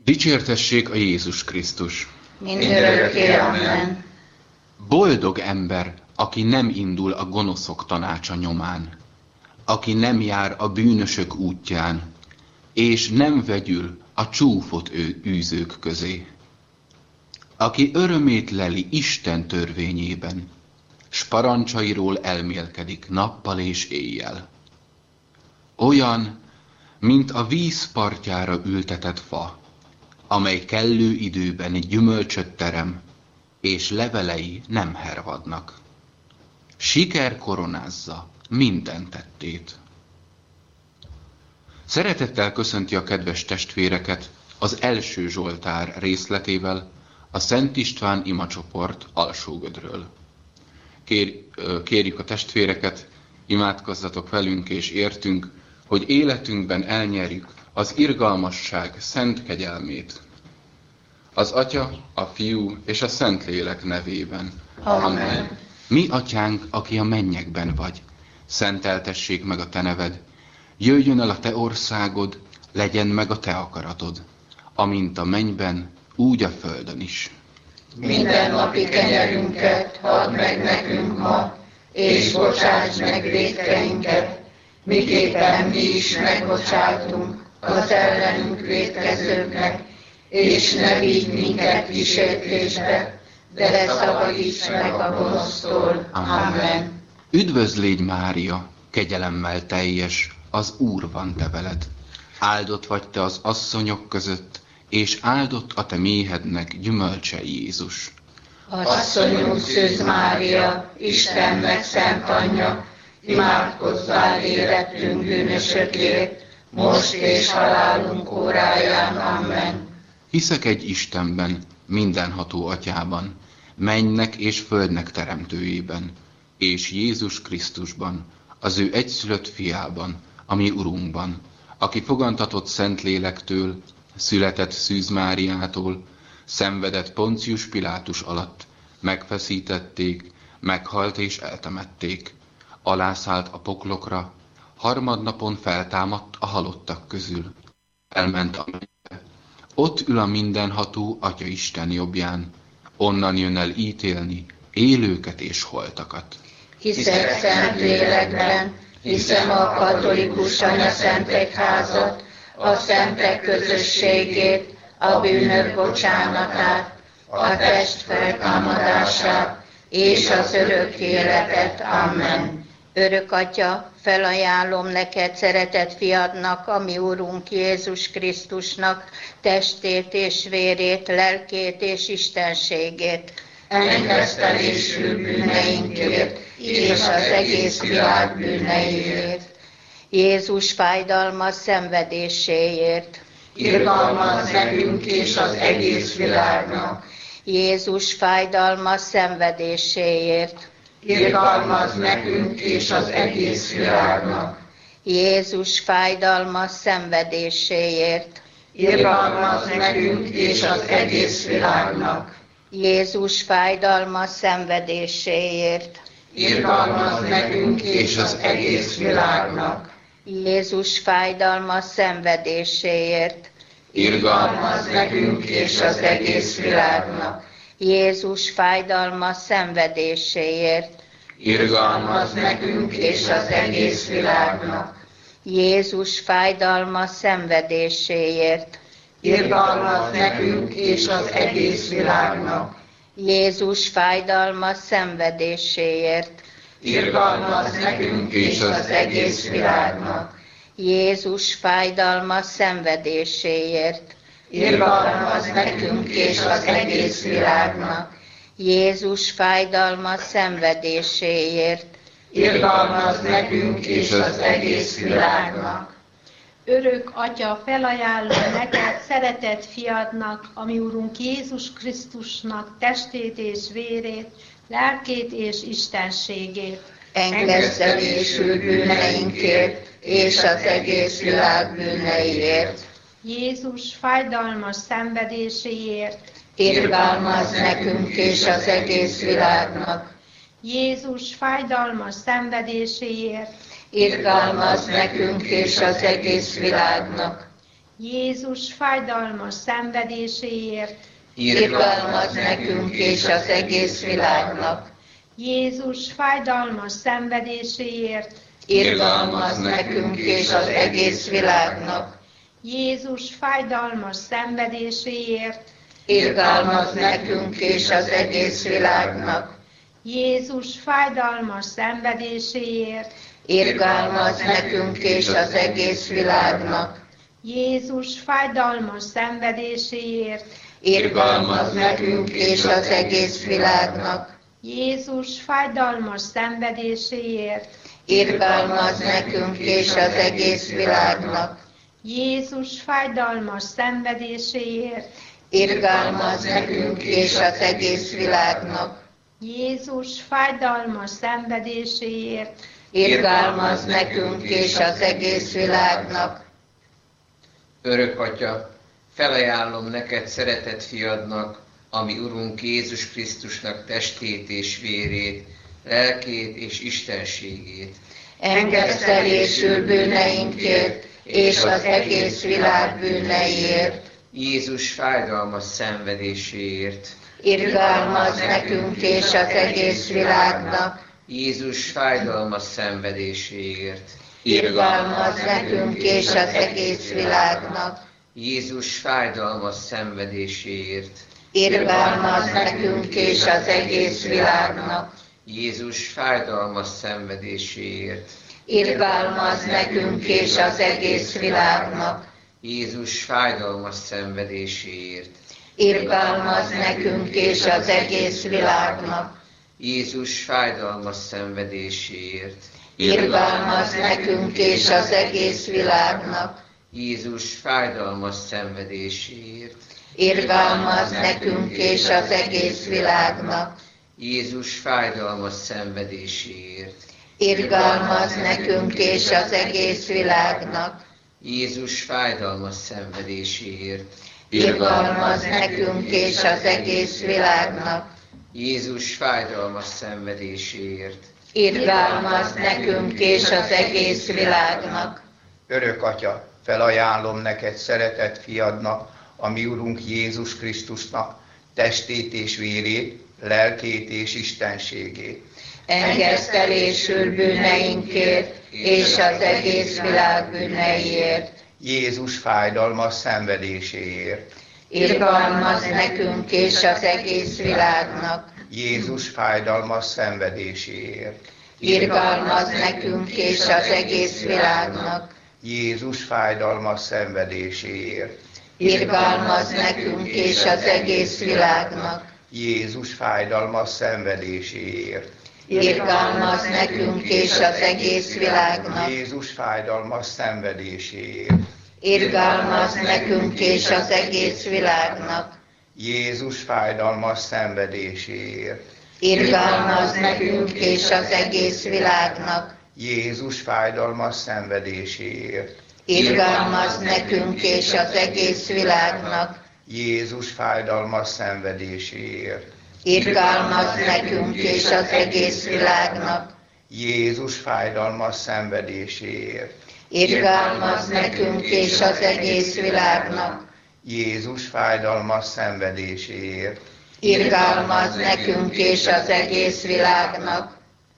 Dicsértessék a Jézus Krisztus! Mindörökké, amen. Boldog ember, aki nem indul a gonoszok tanácsa nyomán, aki nem jár a bűnösök útján, és nem vegyül a csúfot űzők közé, aki örömét leli Isten törvényében, s parancsairól elmélkedik nappal és éjjel. Olyan, mint a víz partjára ültetett fa, amely kellő időben gyümölcsöt terem, és levelei nem hervadnak. Siker koronázza minden tettét. Szeretettel köszönti a kedves testvéreket az első Zsoltár részletével a Szent István imacsoport Alsógödről. Kérjük a testvéreket, imádkozzatok velünk és értünk, hogy életünkben elnyerjük az irgalmasság szent kegyelmét. Az Atya, a Fiú és a Szentlélek nevében. Amen. Mi, Atyánk, aki a mennyekben vagy, szenteltessék meg a te neved, jöjjön el a te országod, legyen meg a te akaratod, amint a mennyben, úgy a földön is. Minden napi kenyerünket add meg nekünk ma, és bocsáss meg vétkeinket, miképpen mi is megbocsátunk az ellenünk vétkezőknek, és ne vigy minket kísértésbe, de szabadíts meg a gonosztól. Amen. Üdvözl légy, Mária, kegyelemmel teljes, az Úr van te veled. Áldott vagy te az asszonyok között, és áldott a te méhednek gyümölcse Jézus. Asszonyunk Szűz Mária, Istennek szent anyja, imádkozzál érettünk bűnösökért, most és halálunk óráján. Amen. Hiszek egy Istenben, mindenható Atyában, mennynek és földnek teremtőjében, és Jézus Krisztusban, az ő egyszülött fiában, a mi Urunkban, aki fogantatott Szentlélektől, született Szűz Máriától, szenvedett Poncius Pilátus alatt, megfeszítették, meghalt és eltemették, alászállt a poklokra, harmadnapon feltámadt a halottak közül, elment a mennybe, ott ül a mindenható Atya Isten jobbján, onnan jön el ítélni élőket és holtakat. Hiszek szent lélekben, hiszem a katolikus anyaszentegyházat, a szentek közösségét, a bűnök bocsánatát, a test feltámadását és az örök életet. Amen. Örök Atya, felajánlom neked szeretett fiadnak, a mi Úrunk Jézus Krisztusnak, testét és vérét, lelkét és istenségét, engesztelésű bűneinkért és az egész világ bűneiért, Jézus fájdalmas szenvedéséért, irgalmaz nekünk és az egész világnak, Jézus fájdalmas szenvedéséért, irgalmaz nekünk és az egész világnak, Jézus fájdalmas szenvedéséért, irgalmaz nekünk és az egész világnak, Jézus fájdalmas szenvedéséért, irgalmaz nekünk és az egész világnak, Jézus fájdalmas szenvedéséért, Irgalmaz nekünk és az egész világnak, Jézus fájdalmas szenvedéséért, irgalmaz nekünk és az egész világnak, Jézus fájdalmas szenvedéséért, irgalmaz nekünk és az egész világnak, Jézus fájdalmas szenvedéséért, irgalmaz nekünk és az egész világnak, Jézus fájdalmas szenvedéséért, irgalmaz nekünk és az egész világnak, Jézus fájdalmas szenvedéséért, irgalmaz nekünk és az egész világnak. Örök Atya, felajánlom neked szeretett fiadnak, a mi Urunk Jézus Krisztusnak testét és vérét, lelkét és istenségét, Engesztelésű bűneinkért és az egész világ bűneiért, Jézus fájdalmas szenvedéséért, irgalmaz nekünk és az egész világnak, Jézus fájdalmas szenvedéséért, irgalmaz nekünk és az egész világnak, Jézus fájdalmas szenvedéséért, irgalmaz nekünk és az egész világnak. Jézus fájdalmas szenvedéséért, Irgalmaz nekünk és az egész világnak. Jézus fájdalmas szenvedéséért, Irgalmaz nekünk és az egész világnak. Jézus fájdalmas szenvedéséért, Irgalmaz nekünk és az egész világnak. Jézus fájdalmas szenvedéséért, Irgalmaz nekünk és az egész világnak. Jézus fájdalmas szenvedéséért, Irgalmaz nekünk és az egész világnak. Jézus fájdalmas szenvedéséért, Irgalmaz nekünk és az egész világnak. Jézus fájdalmas szenvedéséért, Irgalmaz nekünk és az egész világnak. Örök Atya, felajánlom neked szeretett fiadnak, ami Urunk Jézus Krisztusnak testét és vérét, lelkét és istenségét. Engesztelésül bűneinkért és az egész világ bűneiért. Jézus fájdalmas szenvedéséért. Irgalmaz nekünk és az egész világnak. Jézus fájdalmas szenvedéséért. Irgalmaz nekünk és az egész világnak. Jézus fájdalmas szenvedéséért. Irgalmaz nekünk és az egész világnak. Jézus fájdalmas szenvedéséért. Irgalmaz nekünk és az egész világnak. Jézus fájdalmas szenvedéséért. Irgalmaz nekünk és az egész világnak. Jézus fájdalmas szenvedéséért. Irgalmaz nekünk és az egész világnak. Jézus fájdalmas szenvedéséért. Irgalmaz nekünk és az egész világnak. Jézus fájdalmas szenvedéséért. Irgalmaz nekünk és az egész világnak. Jézus fájdalmas szenvedéséért. Irgalmaz nekünk és az egész világnak. Jézus fájdalmas szenvedéséért. Irgalmaz nekünk és az egész világnak. Örök Atya, felajánlom neked szeretett fiadnak, a mi Urunk Jézus Krisztusnak testét és vérét, lelkét és istenségét. Engesztelésül bűneinkért és az egész világ bűneiért. Jézus fájdalmas szenvedéséért. Irgalmaz nekünk és az egész világnak. Jézus fájdalmas szenvedéséért. Irgalmaz nekünk és az egész világnak. Jézus fájdalmas szenvedéséért. Irgalmaz nekünk és az egész világnak. Jézus fájdalmas szenvedéséért. Irgalmaz nekünk és az egész világnak. Jézus fájdalmas szenvedéséért. Irgalmaz nekünk és az egész világnak. Jézus fájdalmas szenvedéséért. Irgalmaz nekünk és az egész világnak. Jézus fájdalmas szenvedéséért. Irgalmaz nekünk és az egész világnak. Jézus fájdalmas szenvedéséért. Irgalmaz nekünk és az egész világnak. Jézus fájdalmas szenvedéséért. Irgalmaz nekünk és az egész világnak. Jézus fájdalmas szenvedéséért. Irgalmaz nekünk és az egész világnak.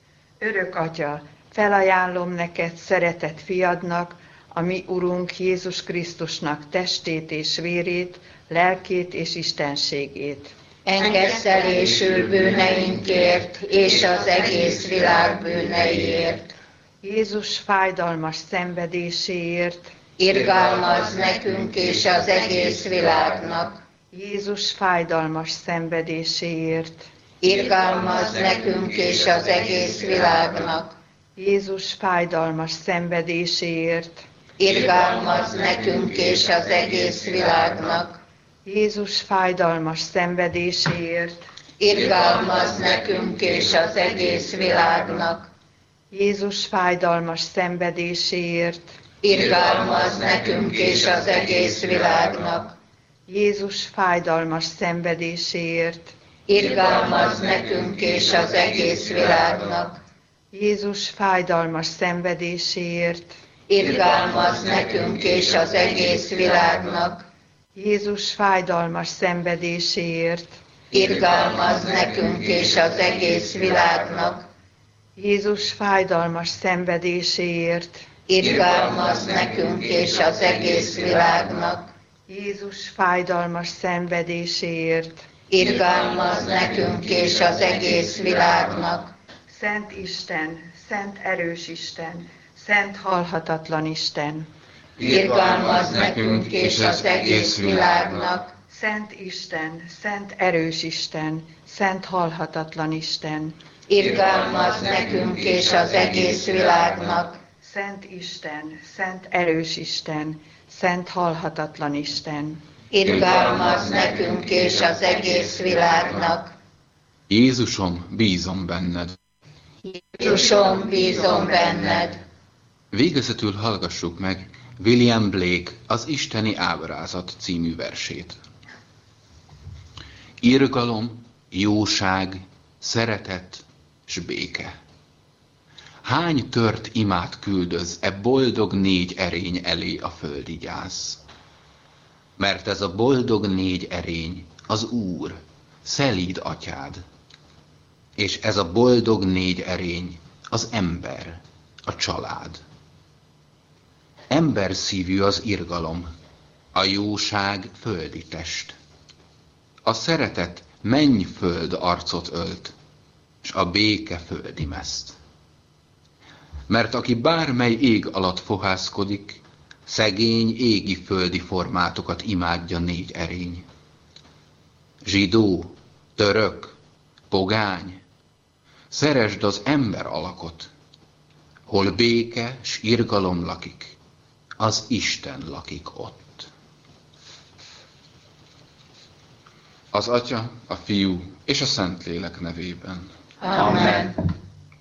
Örök Atya, felajánlom neked szeretett fiadnak, a mi Urunk Jézus Krisztusnak testét és vérét, lelkét és istenségét. Engesztelésül bűneinkért és az egész világ bűneiért. Jézus fájdalmas szenvedéséért. Irgalmaz nekünk és az egész világnak. Jézus fájdalmas szenvedéséért. Irgalmaz nekünk és az egész világnak. Jézus fájdalmas szenvedéséért. Irgalmaz nekünk és az egész világnak. Jézus fájdalmas szenvedéséért. Irgalmaz nekünk és az egész világnak. Jézus fájdalmas szenvedéséért. Irgalmaz nekünk és az egész világnak. Jézus fájdalmas szenvedéséért. Irgalmaz nekünk és az egész világnak. Jézus fájdalmas szenvedéséért. irgalmaz nekünk és az egész világnak, Jézus fájdalmas szenvedéséért, irgalmaz nekünk és az egész világnak, Jézus fájdalmas szenvedéséért, irgalmaz nekünk és az egész világnak, Jézus fájdalmas szenvedéséért, irgalmaz nekünk és az egész világnak, Szent Isten, Szent erős Isten, Szent halhatatlan Isten, irgalmaz nekünk és az egész világnak, Szent Isten, Szent erős Isten, Szent halhatatlan Isten, irgalmaz nekünk és az egész világnak, Szent Isten, Szent erős Isten, Szent halhatatlan Isten, irgalmaz nekünk és az egész világnak. Jézusom, bízom benned. Jézusom, bízom benned. Végezetül hallgassuk meg William Blake Az isteni ábrázat című versét. Irgalom, jóság, szeretet s béke. Hány tört imát küldöz e boldog négy erény elé a földi gyász? Mert ez a boldog négy erény az Úr, szelíd atyád, és ez a boldog négy erény az ember, a család. Ember szívű az irgalom, a jóság földi test. A szeretet mennyföld arcot ölt, s a béke földi meszt. Mert aki bármely ég alatt fohászkodik, szegény égi földi formátokat imádja négy erény. Zsidó, török, pogány, szeresd az ember alakot, hol béke s irgalom lakik, az Isten lakik ott. Az Atya, a Fiú és a Szentlélek nevében. Amen.